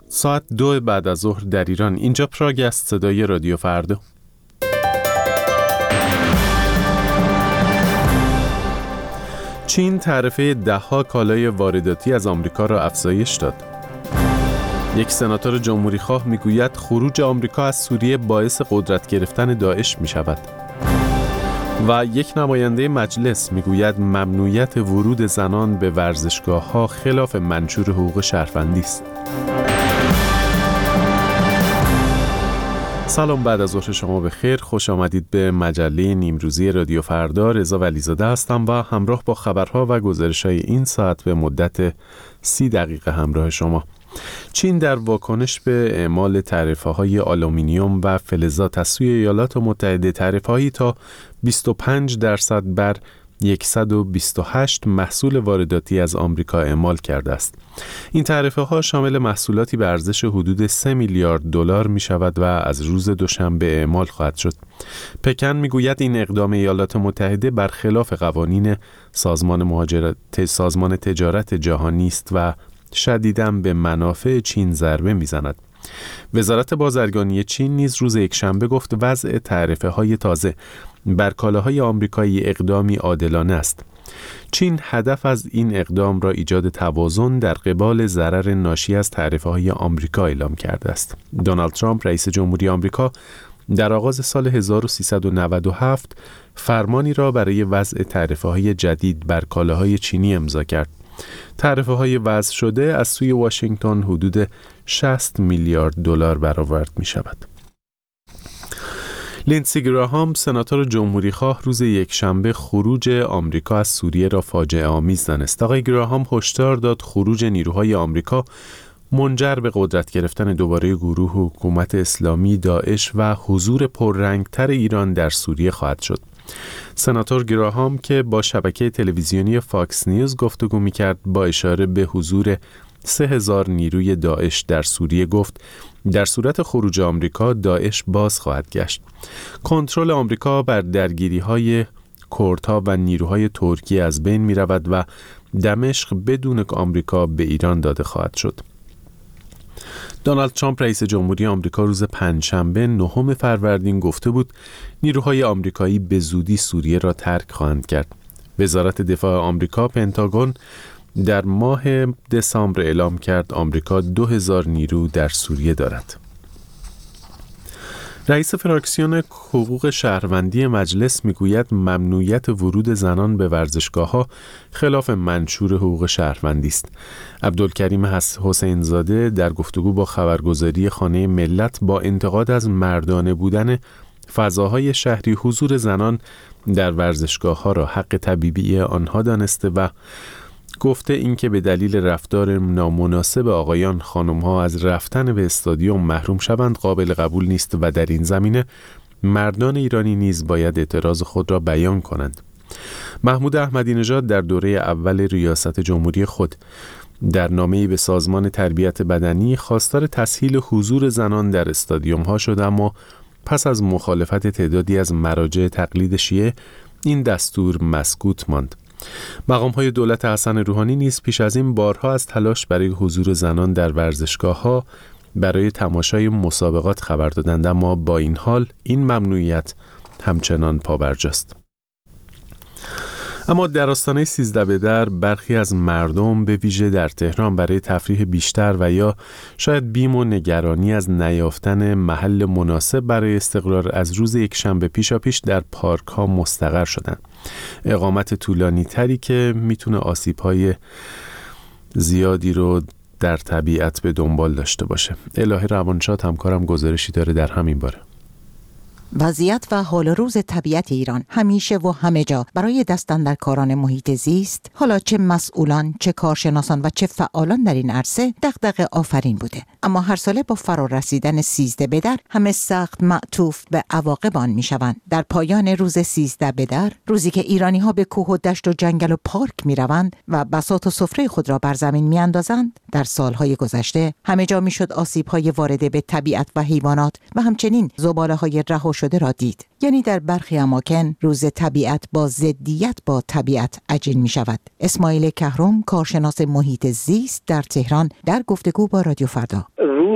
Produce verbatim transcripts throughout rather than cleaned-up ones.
ساعت دو بعد از ظهر در ایران. اینجا پراگ است، صدای رادیو فردا. چین تعرفه ده‌ها کالای وارداتی از آمریکا را افزایش داد. یک سناتور جمهوری‌خواه میگوید خروج آمریکا از سوریه باعث قدرت گرفتن داعش می‌شود. و یک نماینده مجلس میگوید ممنوعیت ورود زنان به ورزشگاه‌ها خلاف منشور حقوق شهروندی است. سلام، بعد از ظهر شما بخیر. خوش آمدید به مجله نیمروزی رادیو فردا. رضا ولیزاده هستم و همراه با خبرها و گزارش‌های این ساعت به مدت سی دقیقه همراه شما. چین در واکنش به اعمال تعرفه‌های آلومینیوم و فلزات از سوی ایالات متحده تعرفه‌ای تا بیست و پنج درصد بر صد و بیست و هشت محصول وارداتی از آمریکا اعمال کرده است. این تعرفه‌ها شامل محصولاتی به ارزش حدود سه میلیارد دلار می شود و از روز دوشنبه اعمال خواهد شد. پکن می گوید این اقدام ایالات متحده برخلاف قوانین سازمان مهاجرت سازمان تجارت جهانی است و شدیداً به منافع چین ضربه می‌زند. وزارت بازرگانی چین نیز روز یکشنبه گفت وضع تعرفه‌های تازه بر کالاهای آمریکایی اقدامی عادلانه است. چین هدف از این اقدام را ایجاد توازن در قبال ضرر ناشی از تعرفه‌های آمریکا اعلام کرده است. دونالد ترامپ رئیس جمهوری آمریکا در آغاز سال هزار و سیصد و نود و هفت فرمانی را برای وضع تعرفه‌های جدید بر کالاهای چینی امضا کرد. تعرفه‌های وضع شده از سوی واشنگتن حدود شصت میلیارد دلار برآورد می‌شود. لیندسی گراهام، سناتور جمهوری‌خواه، روز یکشنبه خروج آمریکا از سوریه را فاجعه آمیز دانست. آقای گراهام هشدار داد خروج نیروهای آمریکا منجر به قدرت گرفتن دوباره گروه حکومت اسلامی داعش و حضور پررنگتر ایران در سوریه خواهد شد. سناتور گراهام که با شبکه تلویزیونی فاکس نیوز گفتگو می‌کرد با اشاره به حضور سه هزار نیروی داعش در سوریه گفت در صورت خروج آمریکا داعش باز خواهد گشت. کنترل آمریکا بر درگیری‌های کردها و نیروهای ترکیه از بین می‌رود و دمشق بدون آمریکا به ایران داده خواهد شد. دونالد ترامپ رئیس جمهوری آمریکا روز پنجشنبه نهم فروردین گفته بود نیروهای آمریکایی به زودی سوریه را ترک خواهند کرد. وزارت دفاع آمریکا پنتاگون در ماه دسامبر اعلام کرد آمریکا دو هزار نیرو در سوریه دارد. رئیس فراکسیون حقوق شهروندی مجلس میگوید ممنوعیت ورود زنان به ورزشگاه‌ها خلاف منشور حقوق شهروندی است. عبدالکریم حسین زاده در گفتگو با خبرگزاری خانه ملت با انتقاد از مردانه بودن فضاهای شهری حضور زنان در ورزشگاه‌ها را حق طبیعی آنها دانسته و گفته اینکه به دلیل رفتار نامناسب آقایان خانم‌ها از رفتن به استادیوم محروم شوند قابل قبول نیست و در این زمینه مردان ایرانی نیز باید اعتراض خود را بیان کنند. محمود احمدی نژاد در دوره اول ریاست جمهوری خود در نامه‌ای به سازمان تربیت بدنی خواستار تسهیل حضور زنان در استادیوم‌ها شد، اما پس از مخالفت تعدادی از مراجع تقلید شیعه این دستور مسکوت ماند. مقام‌های دولت حسن روحانی نیز پیش از این بارها از تلاش برای حضور زنان در ورزشگاه‌ها برای تماشای مسابقات خبر دادند، اما با این حال این ممنوعیت همچنان پابرجاست. اما در آستانه سیزده به در برخی از مردم به ویژه در تهران برای تفریح بیشتر و یا شاید بیم و نگرانی از نیافتن محل مناسب برای استقرار از روز یکشنبه پیشا پیش در پارک ها مستقر شدند. اقامت طولانی تری که میتونه آسیب‌های زیادی رو در طبیعت به دنبال داشته باشه. الهه روانشاد همکارم گزارشی داره در همین باره. وضعیت و حال روز طبیعت ایران همیشه و همه جا برای دستاندرکاران محیط زیست، حالا چه مسئولان، چه کارشناسان و چه فعالان در این عرصه دغدغه آفرین بوده. اما هر ساله با فرا رسیدن سیزده به در همه سخت معطوف به عواقب آن میشوند. در پایان روز سیزده به در، روزی که ایرانی ها به کوه و دشت و جنگل و پارک میروند و بساط و سفره خود را بر زمین میاندازند، در سالهای گذشته همه جا میشد آسیب‌های وارده به طبیعت و حیوانات و همچنین زباله‌های رها شده را دید. یعنی در برخی اماکن روز طبیعت با ضدیت با طبیعت عجین می شود. اسماعیل کهرم، کارشناس محیط زیست در تهران، در گفتگو با رادیو فردا. روز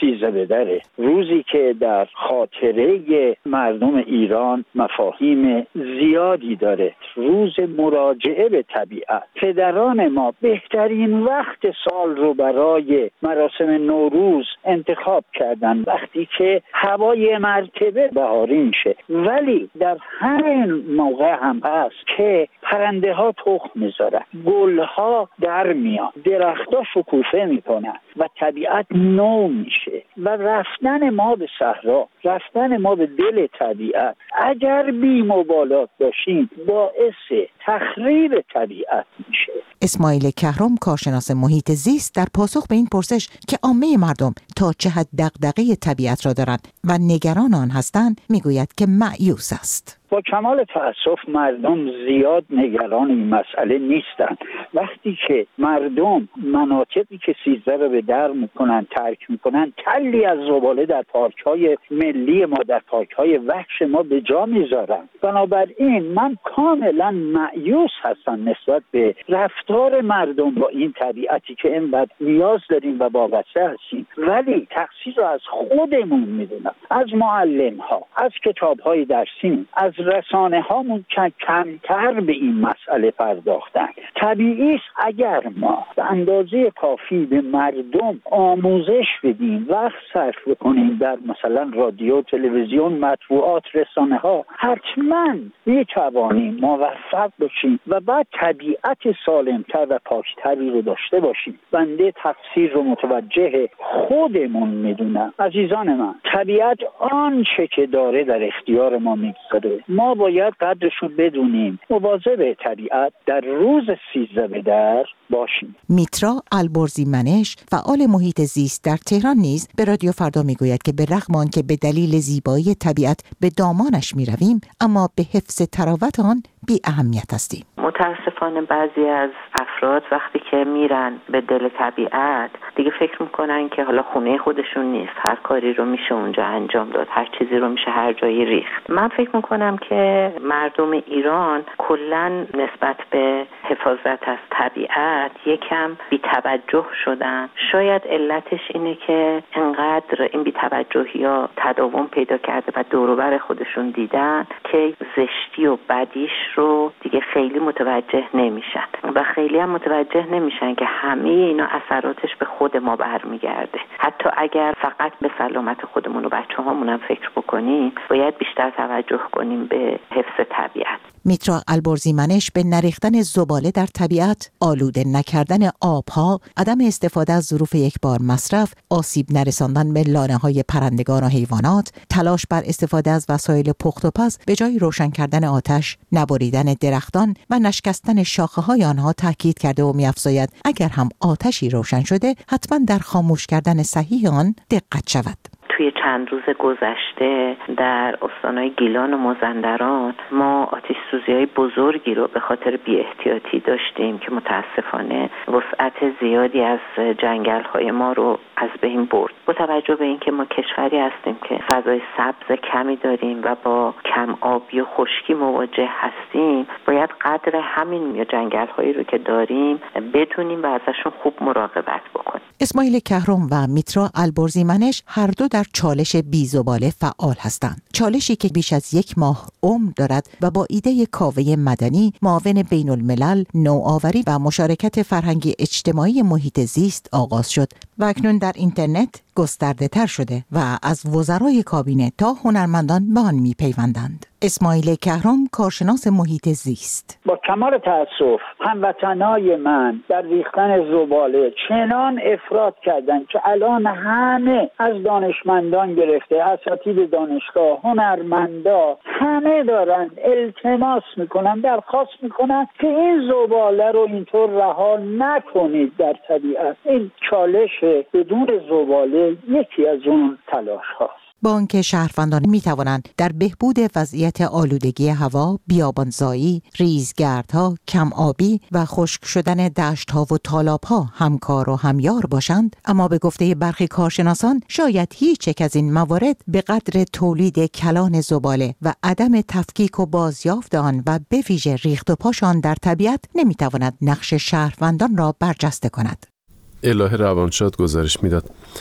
سیزده بدره، روزی که در خاطره مردم ایران مفاهیم زیادی داره، روز مراجعه به طبیعت. پدران ما بهترین وقت سال رو برای مراسم نوروز انتخاب کردن وقتی که هوای مرتبه بهاری میشه، ولی در همین موقع هم هست که پرنده ها تخم میذارن، گل ها در میان، درخت ها شکوفه میکنن و طبیعت نو میشه. و رفتن ما به صحرا، رفتن ما به دل طبیعت، اگر بی مبالات باشیم باعث تخریب طبیعت میشه. اسماعیل کهرم، کارشناس محیط زیست، در پاسخ به این پرسش که عامه مردم تا چه حد دغدغه طبیعت را دارند و نگران آن هستند میگوید که مایوس است. با کمال تأسف مردم زیاد نگران این مسئله نیستن. وقتی که مردم مناطقی که سیزده رو به در میکنن ترک میکنن، تلی از زباله در پارک‌های ملی ما، در پارک‌های وحش ما به جا میذارن. بنابراین من کاملا مایوس هستم نسبت به رفتار مردم با این طبیعتی که اینقدر نیاز داریم و وابسته هستیم. ولی تقصیر رو از خودمون میدونم، از معلم‌ها، از کتاب‌های درسی، از رسانه هامون کمتر به این مسئله پرداختن. طبیعی است اگر ما به اندازه کافی به مردم آموزش بدیم، وقت صرف بکنیم در مثلا رادیو، تلویزیون، مطبوعات، رسانه ها، حتما میتوانیم موفق باشیم و بعد طبیعت سالمتر و پاکتری رو داشته باشیم. بنده تقصیر رو متوجه خودمون میدونم. عزیزان من، طبیعت آنچه که داره در اختیار ما میگذاره، ما باید قدرش رو بدونیم، مواظب طبیعت در روز سیزده بدر باشیم. میترا البرزی منش، فعال محیط زیست در تهران، نیز به رادیو فردا میگوید که به رغم آن که به دلیل زیبایی طبیعت به دامانش میرویم، اما به حفظ تراوت آن بی اهمیت هستیم. متاسفانه بعضی از افراد وقتی که میرن به دل طبیعت دیگه فکر میکنن که حالا خونه خودشون نیست، هر کاری رو میشه اونجا انجام داد، هر چیزی رو میشه هر جایی ریخت. من فکر میکنم که مردم ایران کلن نسبت به حفاظت از طبیعت یکم بی توجه شدن. شاید علتش اینه که انقدر این بی توجهی ها تداوم پیدا کرده و دور و بر خودشون دیدن که زشتی و بدیش رو دیگه خیلی متوجه نمیشن و خیلی هم متوجه نمیشن که همه اینا اثراتش به خود ما برمیگرده. حتی اگر فقط به سلامت خودمون و بچه‌هامون هم فکر بکنیم، باید بیشتر توجه کنیم به حفظ طبیعت. میترا البرزی منش به نریختن زباله در طبیعت، آلوده نکردن آبها، عدم استفاده از ظروف یک بار مصرف، آسیب نرساندن به لانه‌های پرندگان و حیوانات، تلاش بر استفاده از وسایل پخت و پز به جای روشن کردن آتش، نبریدن درختان و نشکستن شاخه‌های آنها تاکید کرده و می‌افزاید اگر هم آتشی روشن شده، حتما در خاموش کردن صحیح آن دقت شود. توی چند روز گذشته در استانهای گیلان و مازندران ما آتش سوزی‌های بزرگی رو به خاطر بی احتیاطی داشتیم که متاسفانه وسعت زیادی از جنگل‌های ما رو از بین برد. با توجه به اینکه ما کشوری هستیم که فضای سبز کمی داریم و با کم آبی و خشکی مواجه هستیم، باید قدر همین جنگل‌هایی رو که داریم بدونیم و ازشون خوب مراقبت بکنیم. اسماعیل کهرم و میترا البرزی منش هر دو در چالش بیزباله فعال هستند. چالشی که بیش از یک ماه عمر دارد و با ایده کاوه مدنی، معاون بین الملل، نوآوری و مشارکت فرهنگی اجتماعی محیط زیست آغاز شد و اکنون در اینترنت گسترده تر شده و از وزرای کابینه تا هنرمندان به آن میپیوندند. اسماعیل کهرم، کارشناس محیط زیست: با کمال تأسف هموطنای من در ریختن زباله چنان افراط کردن که الان همه از دانشمندان گرفته، اساتید دانشگاه، هنرمندا، همه دارن التماس میکنن، درخواست میکنن که این زباله رو اینطور رها نکنید در طبیعت. این چالش بدون زباله یکی از اون تلاش هاست. با آنکه شهروندان می توانند در بهبود وضعیت آلودگی هوا، بیابانزایی، ریزگردها، کم آبی و خشک شدن دشت‌ها و تالاب‌ها همکار و همیار باشند، اما به گفته برخی کارشناسان شاید هیچ یک از این موارد به قدر تولید کلان زباله و عدم تفکیک و بازیافت آن و به ویژه ریخت و پاشان در طبیعت نمی تواند نقش شهروندان را برجسته کند. الهه روانشاد گزارش میداد.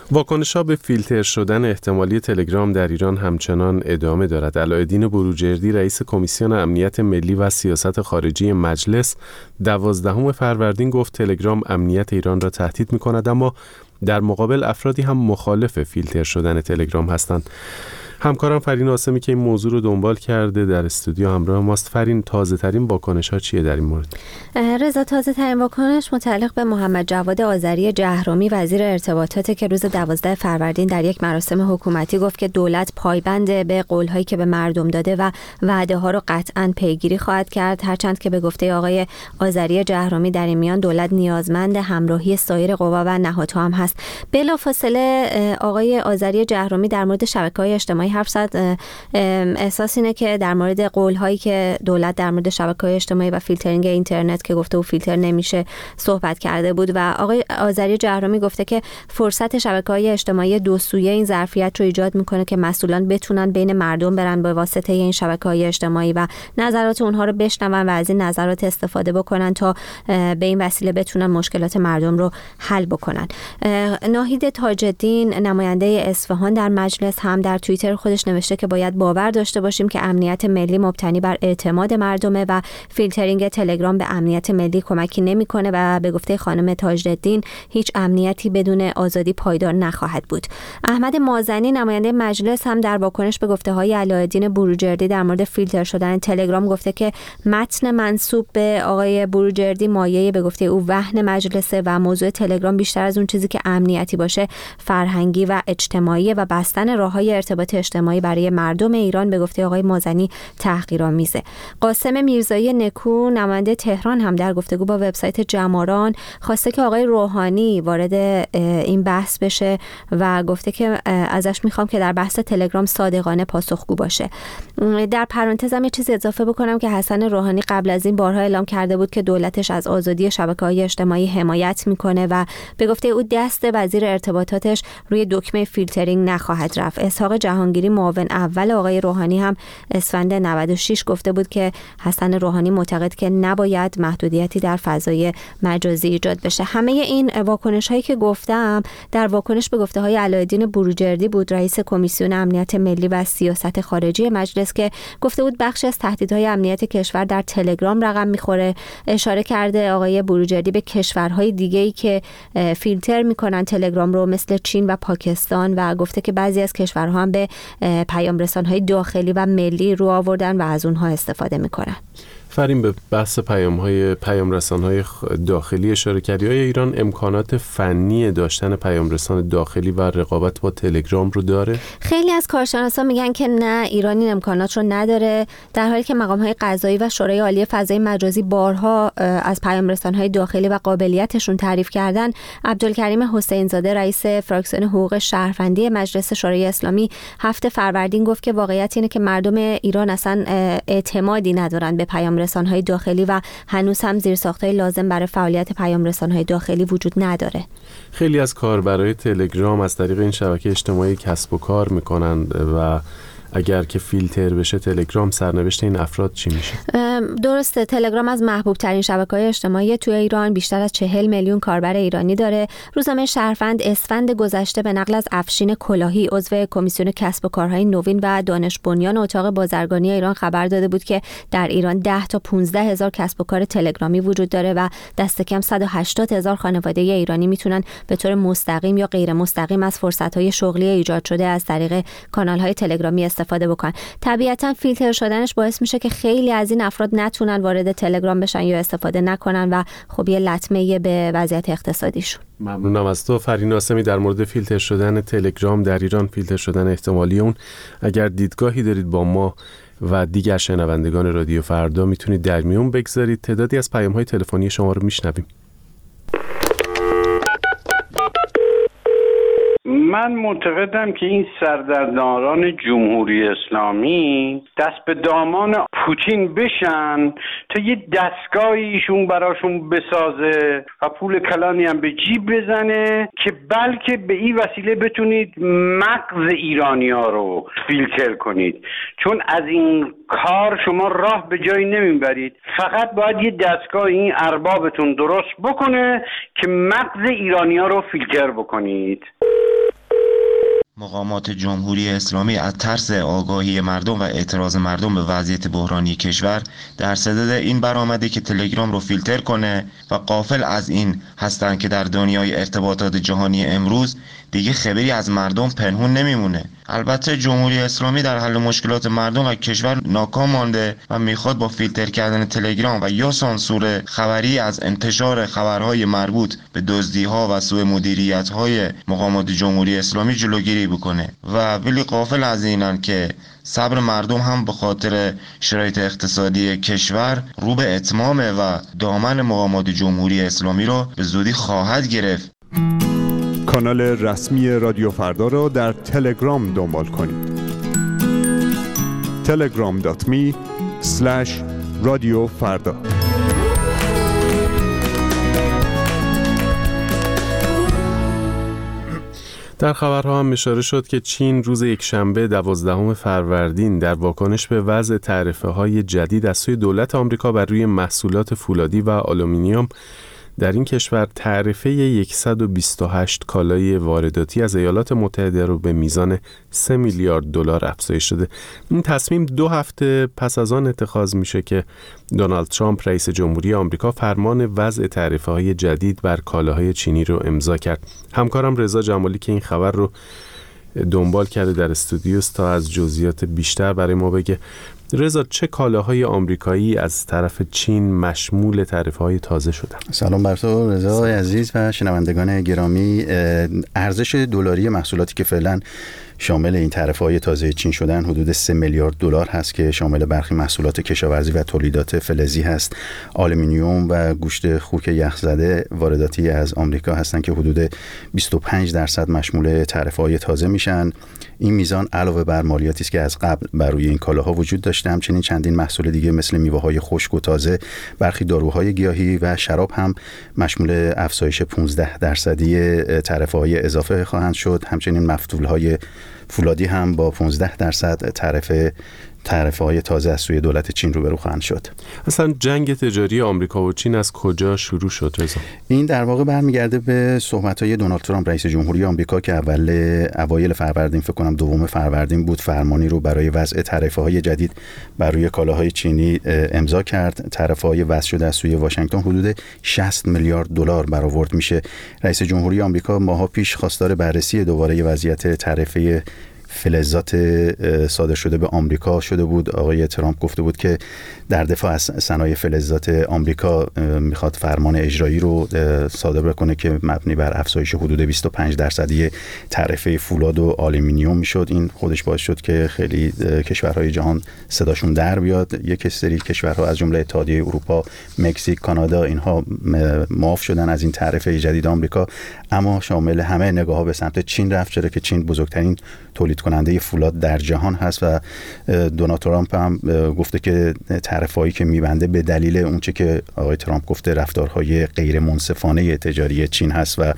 واکنش‌ها به فیلتر شدن احتمالی تلگرام در ایران همچنان ادامه دارد. علایالدین بروجردی رئیس کمیسیون امنیت ملی و سیاست خارجی مجلس دوازدهم فروردین گفت تلگرام امنیت ایران را تهدید می‌کند، اما در مقابل افرادی هم مخالف فیلتر شدن تلگرام هستند. همکارم فرین آسمی که این موضوع رو دنبال کرده در استودیو همراه ماست. فرین، تازه ترین واکنش ها چیه در این مورد؟ رضا، تازه ترین واکنش متعلق به محمد جواد آذری جهرومی وزیر ارتباطات که روز دوازده فروردین در یک مراسم حکومتی گفت که دولت پایبند به قول‌هایی که به مردم داده و وعده ها رو قطعاً پیگیری خواهد کرد، هرچند که به گفته آقای آذری جهرومی در این میان دولت نیازمند همراهی سایر قوا و نهادها هم هست. بلافاصله آقای آذری جهرومی در مورد شبکه‌های اجتماعی حرف زد. احساس اینه که در مورد قول‌هایی که دولت در مورد شبکه‌های اجتماعی و فیلترینگ اینترنت که گفته و فیلتر نمیشه صحبت کرده بود و آقای آذری جهرومی گفته که فرصت شبکه‌های اجتماعی دو سویه این ظرفیت رو ایجاد میکنه که مسئولان بتونن بین مردم برن به واسطه این شبکه‌های اجتماعی و نظرات اونها رو بشنون و از این نظرات استفاده بکنن تا به این وسیله بتونن مشکلات مردم رو حل بکنن. ناهید تاج‌الدین نماینده اصفهان در مجلس هم در توییتر خودش نوشته که باید باور داشته باشیم که امنیت ملی مبتنی بر اعتماد مردمه و فیلترینگ تلگرام به امنیت ملی کمکی نمیکنه و به گفته خانم تاج‌الدین هیچ امنیتی بدون آزادی پایدار نخواهد بود. احمد مازنی نماینده مجلس هم در واکنش به گفته‌های علایالدین بروجردی در مورد فیلتر شدن تلگرام گفته که متن منسوب به آقای بروجردی مایه به گفته او وهن مجلسه و موضوع تلگرام بیشتر از اون چیزی که امنیتی باشه فرهنگی و اجتماعی و بستن راه‌های ارتباط اجتماعی برای مردم ایران به گفته آقای مازنی تحقیرآمیزه. قاسم میرزایی نکو نماینده تهران هم در گفتگو با وبسایت جماران خواسته که آقای روحانی وارد این بحث بشه و گفته که ازش میخوام که در بحث تلگرام صادقانه پاسخگو باشه. در پرانتزم یه چیز اضافه بکنم که حسن روحانی قبل از این بارها اعلام کرده بود که دولتش از آزادی شبکه‌های اجتماعی حمایت میکنه و به گفته او دست وزیر ارتباطاتش روی دکمه فیلترینگ نخواهد رفت. اسحاق جهانگیری معاون اول آقای روحانی هم اسفند نود و شش گفته بود که حسن روحانی معتقد که نباید محدودیتی در فضای مجازی ایجاد بشه. همه این واکنش هایی که گفتم در واکنش به گفته های علایالدین بروجردی بود، رئیس کمیسیون امنیت ملی و سیاست خارجی مجلس، که گفته بود بخشی از تهدیدهای امنیت کشور در تلگرام رقم میخوره. اشاره کرده آقای بروجردی به کشورهای دیگه‌ای که فیلتر میکنن تلگرام رو مثل چین و پاکستان و گفته که بعضی از کشورها هم به پیام رسان‌های داخلی و ملی رو آوردن و از اونها استفاده میکنن. فرین، به بحث پیام‌های پیام رسان‌های داخلی اشاره کردی. آیا ایران امکانات فنی داشتن پیام رسان داخلی و رقابت با تلگرام رو داره؟ خیلی از کارشناسان میگن که نه، ایران این امکانات رو نداره، در حالی که مقام‌های قضایی و شورای عالی فضای مجازی بارها از پیام رسان‌های داخلی و قابلیتشون تعریف کردن. عبدالکریم حسین زاده رئیس فراکسیون حقوق شهروندی مجلس شورای اسلامی هفته فروردین گفت که واقعیت اینه که مردم ایران اصلا اعتمادی ندارن به پیام رسان‌های داخلی و هنوز هم زیرساخت‌های لازم برای فعالیت پیام رسان‌های داخلی وجود نداره. خیلی از کاربرای تلگرام از طریق این شبکه اجتماعی کسب و کار میکنند و اگر که فیلتر بشه تلگرام، سرنوشت این افراد چی میشه؟ درسته، تلگرام از محبوب ترین شبکه‌های اجتماعی توی ایران بیشتر از چهل میلیون کاربر ایرانی داره. روزنامه شهروند اسفند گذشته به نقل از افشین کلاهی عضو کمیسیون کسب و کارهای نوین و دانش بنیان اتاق بازرگانی ایران خبر داده بود که در ایران ده تا پانزده هزار کسب و کار تلگرامی وجود داره و دست کم صد و هشتاد هزار خانواده ایرانی میتونن به طور مستقیم یا غیر مستقیم از فرصت‌های شغلی ایجاد شده از طریق کانال‌های تلگرامی استفاده بکنن. طبیعتاً فیلتر شدنش باعث میشه که خیلی از این افراد نتونن وارد تلگرام بشن یا استفاده نکنن و خب یه لطمه به وضعیت اقتصادیشون. ممنونم از تو فرین آسمی در مورد فیلتر شدن تلگرام در ایران، فیلتر شدن احتمالی اون. اگر دیدگاهی دارید با ما و دیگر شنوندگان رادیو فردا میتونید در میون بگذارید. تعدادی از پیام‌های تلفنی شما رو میشنویم. من معتقدم که این سردرداران جمهوری اسلامی دست به دامان پوتین بشن تا یه دستگاهی ایشون براشون بسازه و پول کلانی هم به جیب بزنه که بلکه به این وسیله بتونید مغز ایرانی‌ها رو فیلتر کنید، چون از این کار شما راه به جایی نمیبرید. فقط باید یه دستگاه این اربابتون درست بکنه که مغز ایرانی‌ها رو فیلتر بکنید. مقامات جمهوری اسلامی از ترس آگاهی مردم و اعتراض مردم به وضعیت بحرانی کشور در صدد این برآمده که تلگرام رو فیلتر کنه و غافل از این هستن که در دنیای ارتباطات جهانی امروز دیگه خبری از مردم پنهون نمیمونه. البته جمهوری اسلامی در حل مشکلات مردم و کشور ناکام مانده و میخواد با فیلتر کردن تلگرام و یا سانسور خبری از انتشار خبرهای مربوط به دزدی‌ها و سوء مدیریت‌های مقامات جمهوری اسلامی جلوگیری بکنه و ولی غافل از اینن که صبر مردم هم به خاطر شرایط اقتصادی کشور رو به اتمامه و دامن مقامات جمهوری اسلامی رو به زودی خواهد گرفت. کانال رسمی رادیو فردا را در تلگرام دنبال کنید. تلگرام دات می اسلش رادیو فردا. در خبرها هم اشاره شد که چین روز یکشنبه دوازدهم فروردین در واکنش به وضع تعرفه‌های جدید از سوی دولت آمریکا بر روی محصولات فولادی و آلومینیوم در این کشور تعرفه صد و بیست و هشت کالای وارداتی از ایالات متحده رو به میزان سه میلیارد دلار افزایش داده. این تصمیم دو هفته پس از آن اتخاذ میشه که دونالد ترامپ رئیس جمهوری آمریکا فرمان وضع تعرفه‌های جدید بر کالاهای چینی رو امضا کرد. همکارم رضا جمالی که این خبر رو دنبال کرده در استودیوست تا از جزئیات بیشتر برای ما بگه. رضا، چه کالاهای آمریکایی از طرف چین مشمول تعرفه‌های تازه شدن؟ سلام بر تو رضا عزیز و شنوندگان گرامی. ارزش دلاری محصولاتی که فعلا شامل این تعرفه‌های تازه چین شدن حدود سه میلیارد دلار هست که شامل برخی محصولات کشاورزی و تولیدات فلزی هست. آلومینیوم و گوشت خوک یخزده وارداتی از آمریکا هستند که حدود بیست و پنج درصد مشمول تعرفه‌های تازه میشن. این میزان علاوه بر مالیاتی است که از قبل بر روی این کالاها وجود داشته. همچنین چندین محصول دیگه مثل میوه‌های خشک و تازه، برخی داروهای گیاهی و شراب هم مشمول افزایش پانزده درصدی تعرفه‌های اضافه خواهند شد. همچنین مفتول‌های فولادی هم با پانزده درصد تعرفه تعرفه‌های تازه از سوی دولت چین روبرو خواهند شد. اصلا جنگ تجاری آمریکا و چین از کجا شروع شد رضا؟ این در واقع برمیگرده به صحبت‌های دونالد ترامپ رئیس جمهوری آمریکا که اول اوایل فروردین، فکر کنم دوم فروردین بود، فرمانی رو برای وضع تعرفه‌های جدید بر روی کالاهای چینی امضا کرد. تعرفه‌های وضع شده از سوی واشنگتن حدود شصت میلیارد دلار برآورد میشه. رئیس جمهوری آمریکا ماها پیش خواستار بررسی دوباره وضعیت تعرفه فلزات صادر شده به آمریکا شده بود. آقای ترامپ گفته بود که در دفاع از صنایع فلزات آمریکا میخواد فرمان اجرایی رو صادر بکنه که مبنی بر افزایش حدود بیست و پنج درصدی تعرفه فولاد و آلومینیوم میشد. این خودش باعث شد که خیلی کشورهای جهان صداشون در بیاد. یک سری کشورها از جمله اتحادیه اروپا، مکزیک، کانادا، اینها معاف شدن از این تعرفه جدید آمریکا، اما شامل همه نگاه‌ها به سمت چین رفت، چرا که چین بزرگترین تولید کننده فولاد در جهان هست و دونالد ترامپ هم گفته که تعرفه‌هایی که میبنده به دلیل اونچه که آقای ترامپ گفته رفتارهای غیر منصفانه تجاری چین هست و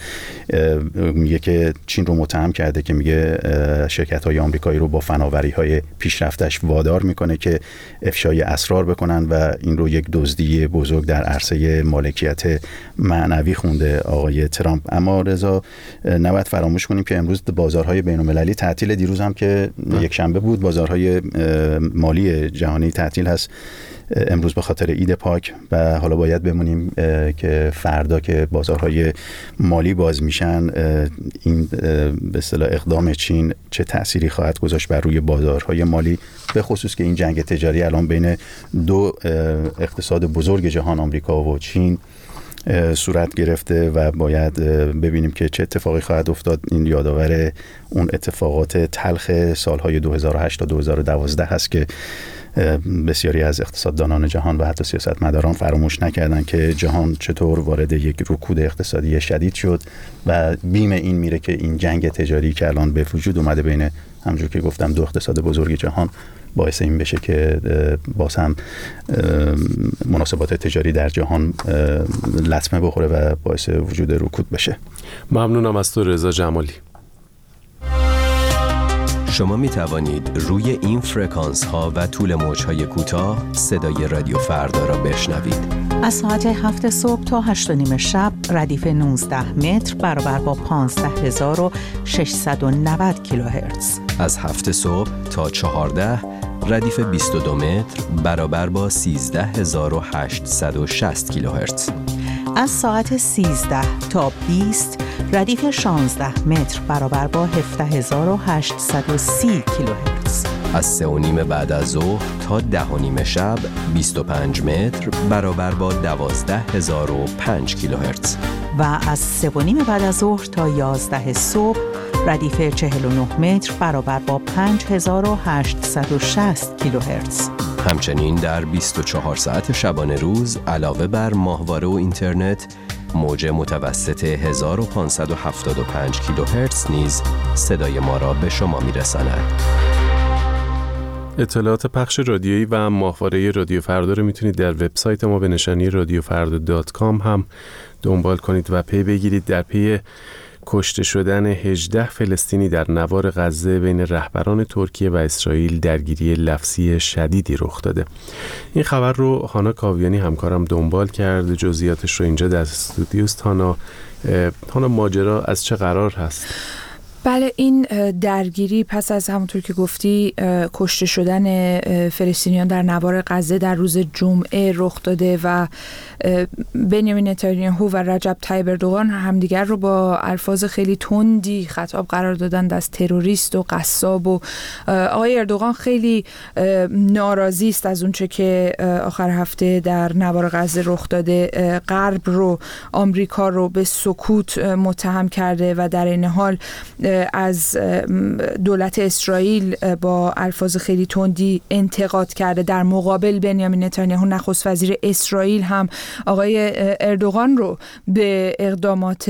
میگه که چین رو متهم کرده که میگه شرکت‌های آمریکایی رو با فناوری‌های پیشرفتش وادار میکنه که افشای اسرار بکنن و این رو یک دزدی بزرگ در عرصه مالکیت معنوی خونده آقای ترامپ. اما رضا نباید فراموش کنیم که امروز بازارهای بین‌المللی تعطیل. دیروز هم که یک شنبه بود بازارهای مالی جهانی تعطیل هست امروز به خاطر عید پاک و حالا باید بمونیم که فردا که بازارهای مالی باز میشن این به اصطلاح اقدام چین چه تأثیری خواهد گذاشت بر روی بازارهای مالی، به خصوص که این جنگ تجاری الان بین دو اقتصاد بزرگ جهان آمریکا و چین صورت گرفته و باید ببینیم که چه اتفاقی خواهد افتاد. این یادآور اون اتفاقات تلخ سالهای دو هزار و هشت تا دو هزار و دوازده هست که بسیاری از اقتصاددانان جهان و حتی سیاستمداران فراموش نکردن که جهان چطور وارد یک رکود اقتصادی شدید شد و بیم این میره که این جنگ تجاری که الان به وجود اومده بین همونجور که گفتم دو اقتصاد بزرگ جهان باعث این بشه که باز هم مناسبات تجاری در جهان لطمه بخوره و باعث وجود رکود بشه. ممنونم از تو رضا جمالی. شما می توانید روی این فرکانس ها و طول موج های کوتاه صدای رادیو فردا را بشنوید. از ساعت هفت صبح تا هشت و نیم شب ردیف نوزده متر برابر با پانزده هزار و ششصد و نود کیلوهرتز. از هفت صبح تا چهارده ردیف بیست و دو متر برابر با سیزده هزار و هشتصد و شصت کیلوهرتز. از ساعت سیزده تا بیست ردیف شانزده متر برابر با هفده هزار و هشتصد و سی کیلوهرتز. از سه و نیم بعد از ظهر تا ده و نیم شب بیست و پنج متر برابر با دوازده هزار و پنج کیلوهرتز. و از سه و نیم بعد از ظهر تا یازده صبح ردیف چهل و نه متر برابر با پنج هزار و هشتصد و شصت کیلوهرتز. همچنین در بیست و چهار ساعت شبانه روز علاوه بر ماهواره و اینترنت، موج متوسط هزار و پانصد و هفتاد و پنج کیلوهرتز نیز صدای ما را به شما میرساند. اطلاعات پخش رادیویی و ماهواره رادیو فردا رو میتونید در وبسایت ما به نشانی رادیو فردا دات کام هم دنبال کنید و پی بگیرید. در پی کشته شدن هجده فلسطینی در نوار غزه بین رهبران ترکیه و اسرائیل درگیری لفظی شدیدی رخ داده. این خبر رو هانا کاویانی همکارم دنبال کرده، جزئیاتش رو اینجا در استودیوست. هانا هانا ماجرا از چه قرار هست؟ بله، این درگیری پس از همونطور که گفتی کشته شدن فلسطینیان در نوار غزه در روز جمعه رخ داده و بنیامین نتانیاهو و رجب طیب اردوغان همدیگر رو با الفاظ خیلی تندی خطاب قرار دادند از تروریست و قصاب و آقای اردوغان خیلی ناراضی است از اونچه که آخر هفته در نوار غزه رخ داده. غرب رو، آمریکا رو به سکوت متهم کرده و در این حال از دولت اسرائیل با الفاظ خیلی تندی انتقاد کرده. در مقابل بنیامین نتانیاهو نخست وزیر اسرائیل هم آقای اردوغان رو به اقدامات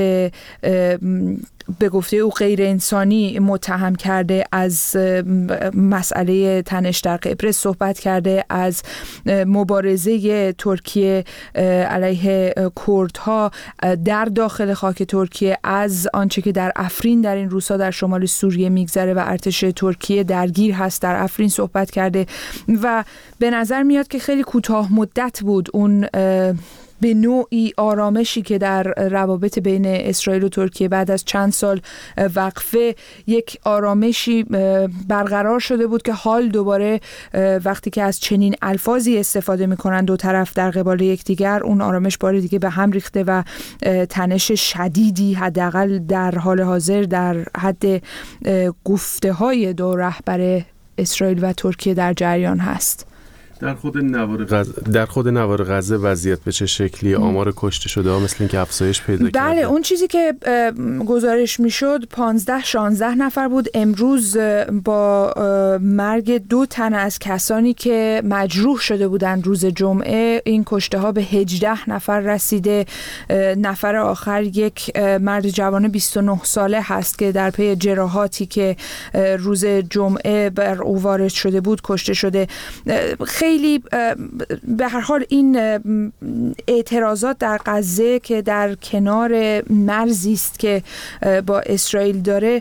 به گفته او غیر انسانی متهم کرده، از مسئله تنش در قبرس صحبت کرده، از مبارزه ترکیه علیه کردها در داخل خاک ترکیه، از آنچه که در افرین در این روزها در شمال سوریه میگذره و ارتش ترکیه درگیر هست در افرین صحبت کرده و به نظر میاد که خیلی کوتاه مدت بود اون به نوعی آرامشی که در روابط بین اسرائیل و ترکیه بعد از چند سال وقفه یک آرامشی برقرار شده بود که حال دوباره وقتی که از چنین الفاظی استفاده میکنن دو طرف در قبال یکدیگر، اون آرامش بار دیگه به هم ریخته و تنش شدیدی حداقل در حال حاضر در حد گفته های دو رهبر اسرائیل و ترکیه در جریان هست. در خود نوار غزه در خود نوار غزه وضعیت به چه شکلی؟ آمار کشته شده ها مثل اینکه افزایش پیدا کرده. بله، اون چیزی که گزارش میشد پانزده شانزده نفر بود. امروز با مرگ دو تن از کسانی که مجروح شده بودند روز جمعه، این کشته ها به هجده نفر رسیده. نفر آخر یک مرد جوان بیست و نه ساله هست که در پی جراحاتی که روز جمعه بر او وارد شده بود کشته شده. خیلی به هر حال این اعتراضات در غزه که در کنار مرزی است که با اسرائیل داره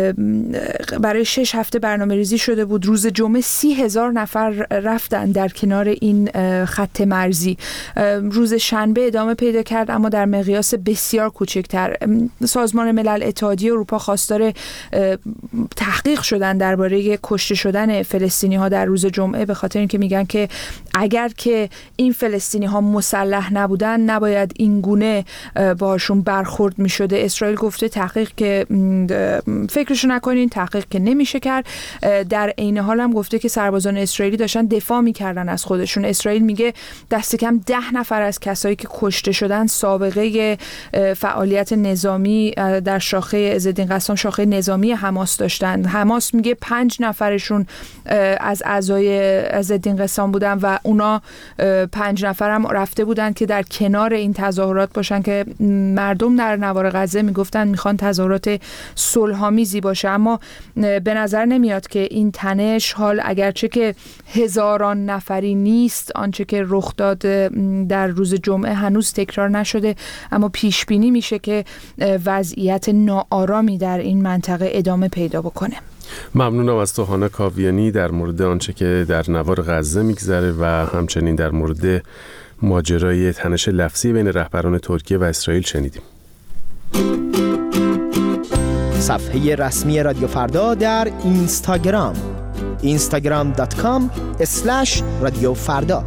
برای شش هفته برنامه ریزی شده بود. روز جمعه سی هزار نفر رفتن در کنار این خط مرزی. روز شنبه ادامه پیدا کرد اما در مقیاس بسیار کوچکتر. سازمان ملل اتحادیه اروپا خواستار تحقیق شدن درباره کشته شدن فلسطینی ها در روز جمعه، به خاطر اینکه میگن که اگر که این فلسطینی ها مسلح نبودن نباید این گونه باشون برخورد می شده. اسرائیل گفته تحقیق که فکرشو نکنین، تحقیق که نمیشه کرد. در عین حال هم گفته که سربازان اسرائیلی داشتن دفاع میکردن از خودشون. اسرائیل میگه دست کم ده نفر از کسایی که کشته شدن سابقه فعالیت نظامی در شاخه عزالدین قسام، شاخه نظامی حماس داشتن. حماس میگه پنج نفرشون از اعضای عزالدین قسام بودن و اونا پنج نفر هم رفته بودن که در کنار این تظاهرات باشن که مردم در نوار غزه میگفتن میخوان تظاهرات صلح‌آمیزی باشه. اما به نظر نمیاد که این تنش، حال اگرچه که هزاران نفری نیست، آنچه که رخ داد در روز جمعه هنوز تکرار نشده، اما پیش بینی میشه که وضعیت ناآرامی در این منطقه ادامه پیدا بکنه. ممنونم از تو هانا کاویانی در مورد آنچه که در نوار غزه میگذره و همچنین در مورد ماجرای تنش لفظی بین رهبران ترکیه و اسرائیل شنیدیم. صفحه رسمی رادیو فردا در اینستاگرام اینستاگرام دات کام اسلش رادیو فردا.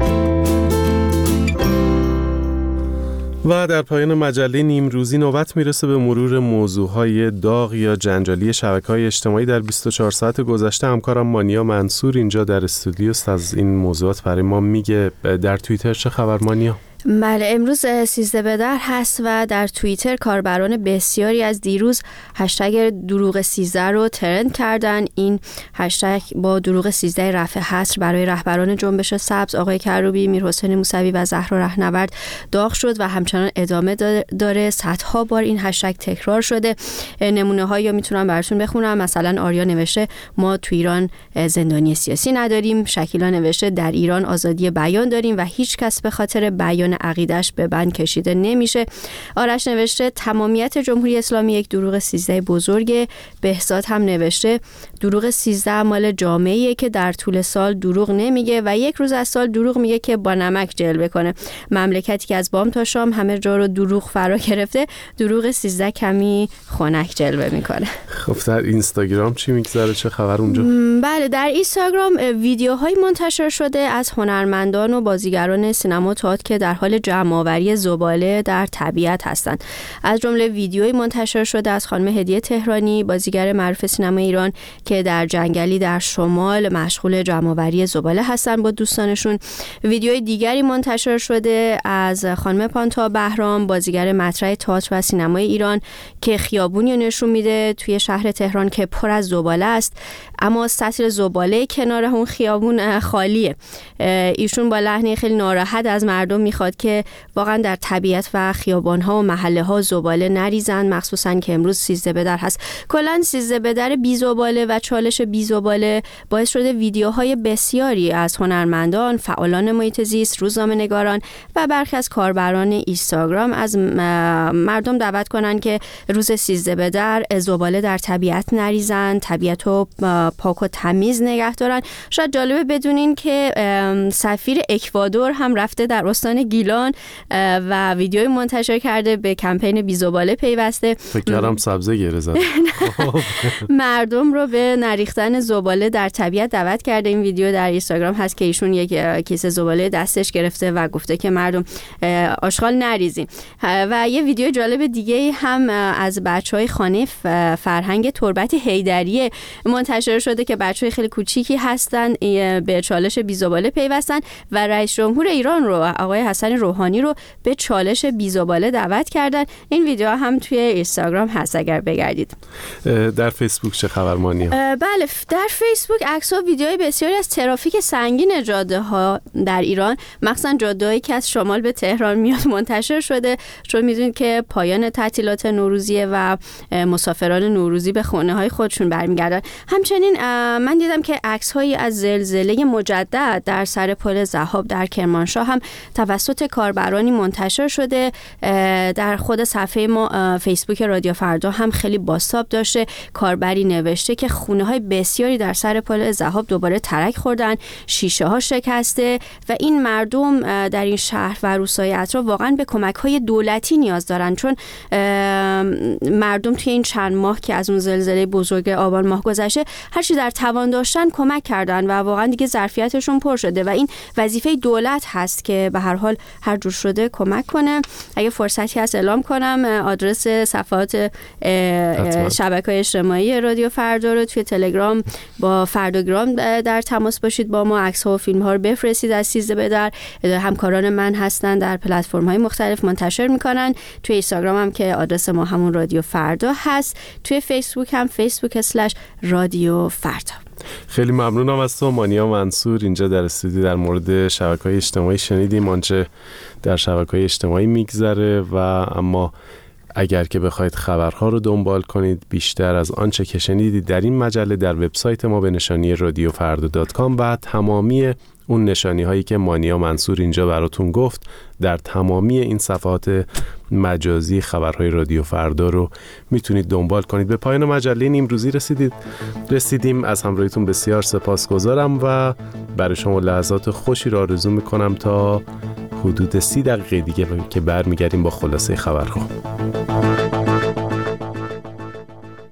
و در پایان مجله نیمروزی نوبت میرسه به مرور موضوعهای داغ یا جنجالی شبکه‌های اجتماعی در بیست و چهار ساعت گذشته. همکارم مانیا منصور اینجا در استودیو است، از این موضوعات برای ما میگه. در توییتر چه خبر مانیا؟ بله، امروز سیزده به در هست و در توییتر کاربران بسیاری از دیروز هشتگ دروغ سیزده رو ترند کردن. این هشتگ با دروغ سیزده رفع حصر برای رهبران جنبش سبز آقای کروبی، میرحسین موسوی و زهرا رهنورد داغ شد و همچنان ادامه داره. صدها بار این هشتگ تکرار شده. نمونه هایی رو میتونم براتون بخونم. مثلا آریا نوشته ما تو ایران زندانی سیاسی نداریم. شکیلا نوشته در ایران آزادی بیان داریم و هیچ کس به خاطر بیان عقیدش به بند کشیده نمیشه. آرش نوشته تمامیت جمهوری اسلامی یک دروغ سیزده بزرگه. بهزاد هم نوشته دروغ سیزده مال جامعه‌ایه که در طول سال دروغ نمیگه و یک روز از سال دروغ میگه که با نمک جلوه کنه. مملکتی که از بام تا شام همه جا رو دروغ فرا گرفته، دروغ سیزده کمی خنک جلوه میکنه. خب در اینستاگرام چی میگذره؟ چه خبر اونجا؟ بله، در اینستاگرام ویدیوهای منتشر شده از هنرمندان و بازیگران سینما و تئاتر که در حال جمع‌آوری زباله در طبیعت هستند. از جمله ویدیویی منتشر شده از خانم هدیه تهرانی، بازیگر معروف سینما ایران که در جنگلی در شمال مشغول جمع‌آوری زباله هستند با دوستانشون. ویدیوی دیگری منتشر شده از خانم پانتا بهرام، بازیگر مطرح تئاتر و سینمای ایران که خیابونی نشون میده توی شهر تهران که پر از زباله است، اما سطل زباله کنار اون خیابون خالیه. ایشون با لحنی خیلی ناراحت از مردم میخواد که واقعا در طبیعت و خیابان‌ها و محله‌ها زباله نریزن، مخصوصا که امروز سیزده به در هست. کلاً سیزده به در بی زباله و چالش بی زباله باعث شده ویدیوهای بسیاری از هنرمندان، فعالان محیط زیست، روزنامه‌نگاران و برخی از کاربران اینستاگرام از مردم دعوت کنن که روز سیزده به در زباله در طبیعت نریزن، طبیعت رو پاک و تمیز نگه دارن. شاید جالبه بدونین که سفیر اکوادور هم رفته در استان گیلان و ویدیوی منتشر کرده به کمپین بی زباله پیوسته. فکر کردم سبزه گره زد. مردم رو به نریختن زباله در طبیعت دعوت کرده. این ویدیو در اینستاگرام هست که ایشون یک کیسه زباله دستش گرفته و گفته که مردم آشغال نریزین. و یه ویدیو جالب دیگه هم از بچهای خانه فرهنگ تربت حیدریه منتشر شده که بچهای خیلی کوچیکی هستن، به چالش بی زباله پیوستن و رئیس جمهور ایران رو آقای حسن روحانی رو به چالش بی زباله دعوت کردن. این ویدیو هم توی اینستاگرام هست اگر بگردید. در فیسبوک چه خبر مانیا؟ بله، در فیسبوک عکس و ویدیوهای بسیاری از ترافیک سنگین جاده ها در ایران، مخصوصا جاده‌ای که از شمال به تهران میاد منتشر شده، چون میدونید که پایان تعطیلات نوروزیه و مسافران نوروزی به خونه های خودشون برمیگردن. همچنین من دیدم که عکس هایی از زلزله مجدد در سر پل ضحاب در کرمانشاه هم توسط کاربرانی منتشر شده. در خود صفحه ما فیسبوک رادیو فردا هم خیلی بازتاب داشته. کاربری نوشته که خونه های بسیاری در سر پل ضحاب دوباره ترک خوردن، شیشه ها شکسته و این مردم در این شهر و روستای اطراف واقعا به کمک های دولتی نیاز دارن، چون مردم توی این چند ماه که از اون زلزله بزرگ آبان ماه گذشته هرچی در توان داشتن کمک کردن و واقعا دیگه ظرفیتشون پر شده و این وظیفه دولت هست که به هر حال هر جور شده کمک کنه. اگه فرصتی هست اعلام کنم آدرس صفحات شبکه‌های اجتماعی رادیو فردا رو توی تلگرام با فرداگرام در تماس باشید با ما، عکس‌ها و فیلم‌ها رو بفرستید از سیزده به در. همکاران من هستن در پلتفرم‌های مختلف منتشر می‌کنن. توی اینستاگرام هم که آدرس ما همون رادیو فردا هست، توی فیسبوک هم فیسبوک اسلش رادیو فردا. خیلی ممنونم از تو مانیا منصور. اینجا در استودیو در مورد شبکه‌های اجتماعی شنیدیم آنچه در شبکه‌های اجتماعی میگذره و اما اگر که بخواید خبرها رو دنبال کنید بیشتر از آنچه که شنیدید در این مجله در وبسایت ما به نشانی رادیو فردا دات کام و تمامی اون نشانی هایی که مانیا منصور اینجا براتون گفت در تمامی این صفحات مجازی خبرهای رادیو فردا رو میتونید دنبال کنید. به پایان مجله نیمروزی رسیدید رسیدیم از همراهیتون بسیار سپاسگزارم و برای شما لحظات خوشی رو آرزو میکنم تا حدود سی دقیقه دیگه که برمیگردیم با خلاصه خبرها.